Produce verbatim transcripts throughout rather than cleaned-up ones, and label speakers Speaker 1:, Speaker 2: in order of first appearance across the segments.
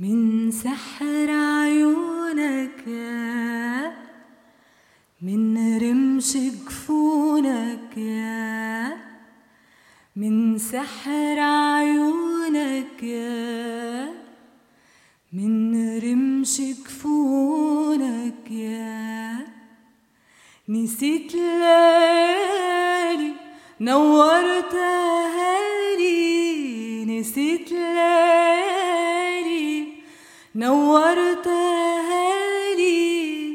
Speaker 1: من سحر عيونك يا من رمش جفونك يا من سحر عيونك يا من رمش جفونك يا نسيت ليالي نورتها لي نسيت ليالي نورتها لي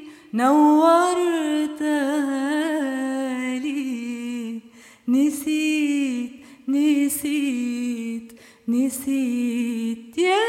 Speaker 1: نورتها لي نسيت نسيت نسيت يا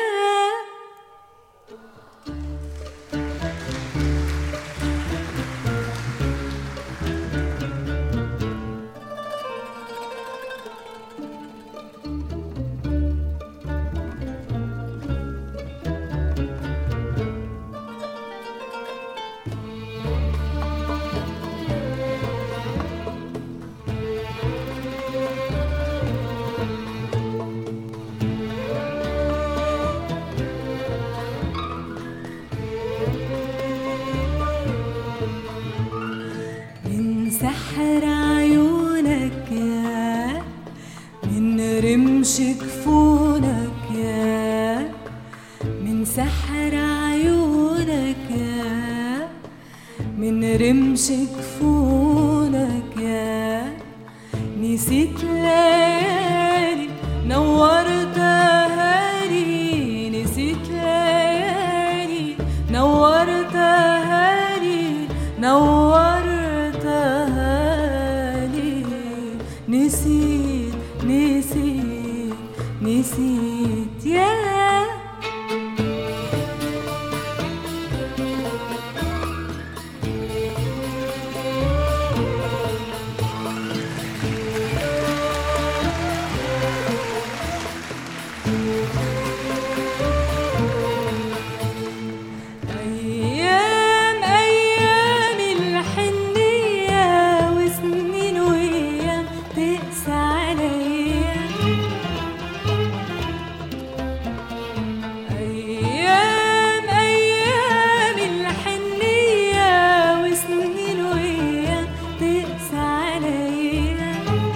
Speaker 1: سحر عيونك يا من رمش جفونك يا من سحر عيونك يا من رمش جفونك يا نسيت ليالي نورتها لي نسيت ليالي نورتها لي نورتها نسيت نسيت نسيت يا أيام أيام الحنية وسنين وأيام تقسى عليا أيام أيام الحنية وسنين وأيام تقسى عليا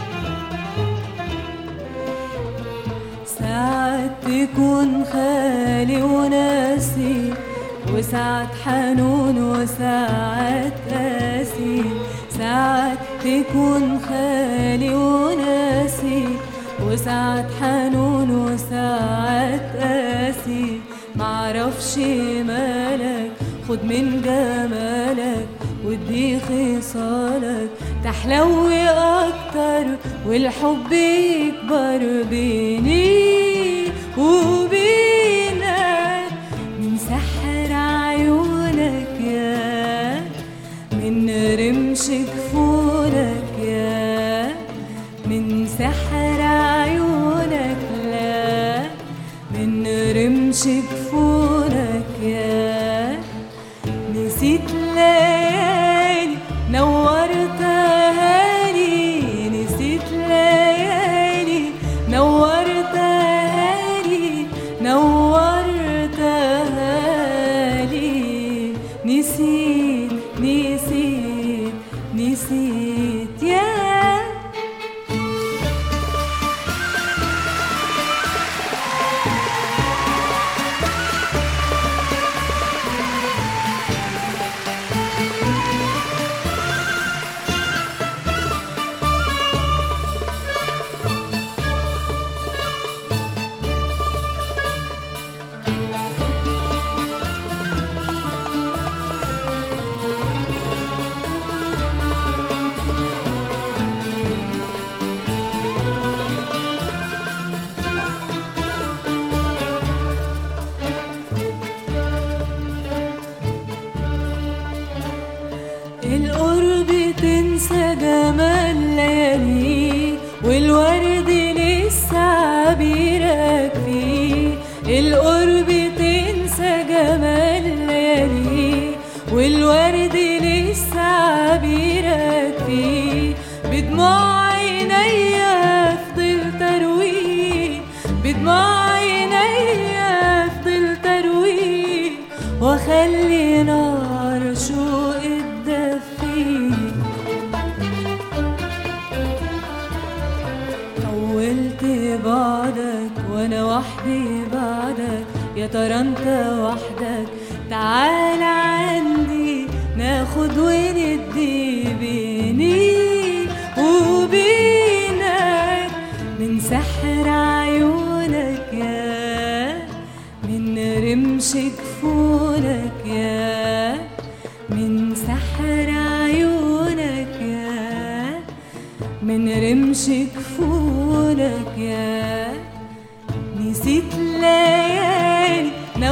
Speaker 1: ساعات تكون خالي وناسي وساعات حنون وساعات قاسي ساعات تكون خالي وناسي وساعات حنون وساعات قاسي معرفش مالك خد من جمالك ودي خصالك تحلوي اكتر والحب يكبر بيني وبينك من سحر عيونك يا من رمش جفونك يا من سحر عيونك لا من رمش جفونك يا نسيت ليالي نورتها لي نسيت ليالي نورتها لي نورتها لي نسيت نسيت نسيت يا القرب تنسى جمال ليالي والورد لسه عبيرك فيه القرب تنسى جمال ليالي والورد لسه عبيرك فيه بدموع عينيا فضلت ارويه بدموع عينيا فضلت ارويه واخلي نار شوق تدفيك. طولت بعدك وانا وحدي بعدك، يا ترى انت وحدك؟ تعال عندي ناخد وندي بيني وبينك، من سحر عيونك يا من رمش جفونك يا من سحر عيونك يا من رمش جفونك يا. نسيت ليالي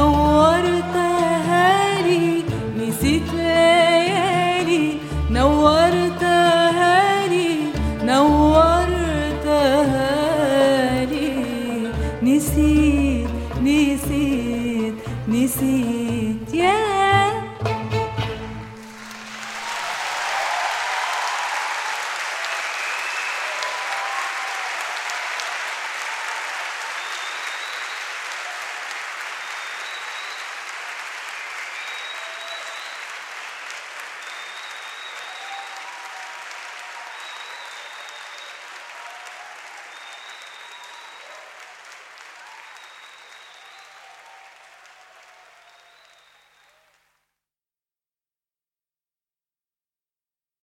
Speaker 1: نورتها لي، نسيت ليالي نورتها لي نورتها لي. نسيت نسيت نسيت يا